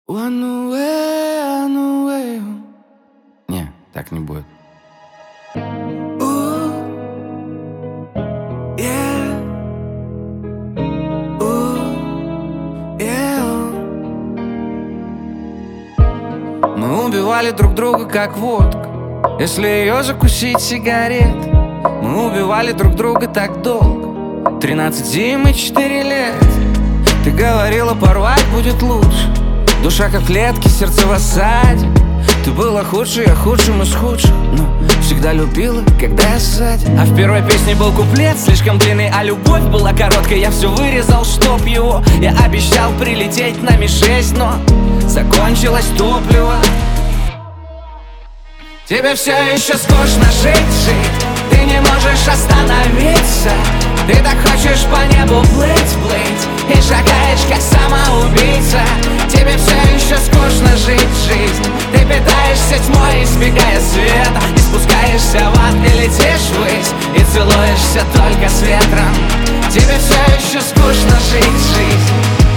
One away, one away. Не, так не будет. Мы убивали друг друга как водка, если ее закусить сигарет. Мы убивали друг друга так долго, 13 зим и 4 лет. Ты говорила, порвать будет лучше, душа как в клетке, сердце в осаде. Ты была худшей, я худшим из худших, но всегда любила, когда я сзади. А в первой песне был куплет слишком длинный, а любовь была короткой. Я все вырезал, чтоб его. Я обещал прилететь на Ми-6, но закончилось топливо. Тебе все еще скучно жить. Ты не можешь остановиться. Ты так хочешь по небу плыть и шагаешь как самоубийца. Тебе все еще скучно жить жизнь. Ты питаешься тьмой, избегая света, и спускаешься в ад и летишь ввысь, и целуешься только с ветром. Тебе все еще скучно жить жизнь.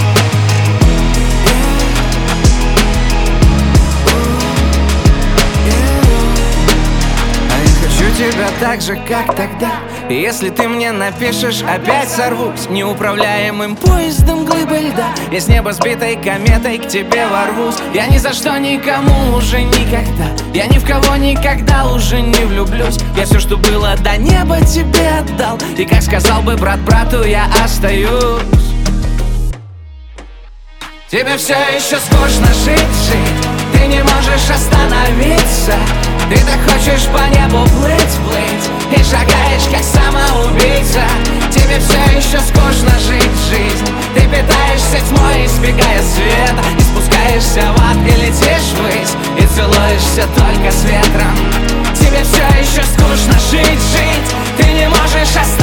Тебя так же, как тогда. И если ты мне напишешь, опять сорвусь неуправляемым поездом глыбы льда. Я с неба сбитой кометой к тебе ворвусь. Я ни за что никому уже никогда. Я ни в кого никогда уже не влюблюсь. Я все, что было до неба, тебе отдал. И как сказал бы брат брату, я остаюсь. Тебе все еще скучно жить. Ты не можешь остановиться. Ты так хочешь по небу плыть и шагаешь как самоубийца. Тебе все еще скучно жить жизнь. Ты питаешься тьмой, избегая света, и спускаешься в ад и летишь ввысь, и целуешься только с ветром. Тебе все еще скучно жить. Ты не можешь остановиться.